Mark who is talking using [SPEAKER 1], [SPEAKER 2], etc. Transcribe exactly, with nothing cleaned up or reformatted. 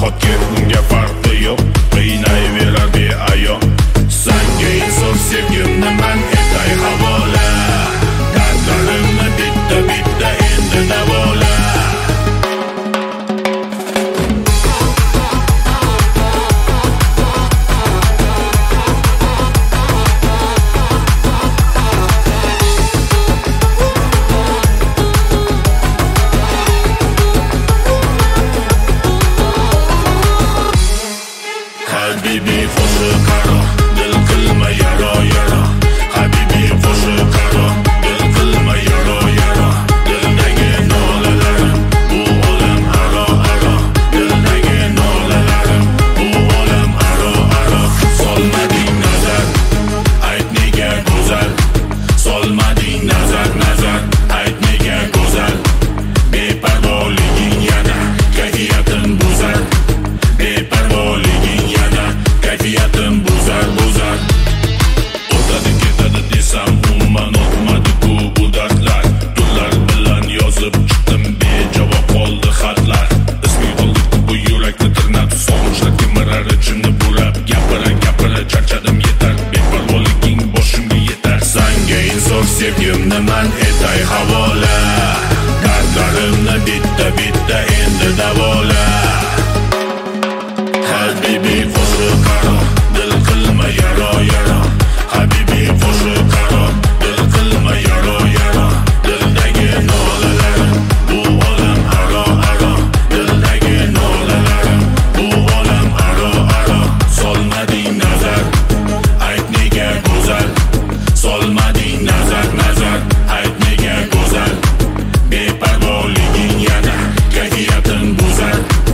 [SPEAKER 1] nahotki unga farqi yo'q, qiynayverar beayon. Senga insof sevgimni man etay havola, dardlarimni bitta bitta endi davola. Habibi qo'shi qaro, dil qilma yaro yaro. Habibi qo'shi qaro, dil qilma yaro yaro. Dildagi nolalarim bu olam aro aro. Dildagi nolalarim bu olam aro aro. Solmading nazar, ayt nega go'zal. Solmading nazar nazar, ayt nega go'zal. Beparvoliging yana kayfiyatim buzar. Beparvoliging yana kayfiyatim buzar buzar. O'tadi ketadi desam umuman o'tmadi-ku bu dardlar. Gullar bilan yozib chiqdim, bejavob qoldi xatlar. Isming qoldi bu yurakni tirnab, sog'inchlar kemirar ichimni burab. Gapira gapira charchadim yetar, beparvoliging boshimga yetar. Senga insof sevgimni man etay havola, dardlarimni bitta bitta endi davola. Habibi qo'shi qaro, dil qilma yaro yaro. Habibi qo'shi qaro, dil qilma yaro yaro. Dildagi nolalarim bu olam aro aro. Dildagi nolalarim bu olam aro aro. Solmading nazar, ayt nega go'zal. Solmading nazar nazar, ayt nega go'zal. Beparvoliging yana kayfiyatim buzar.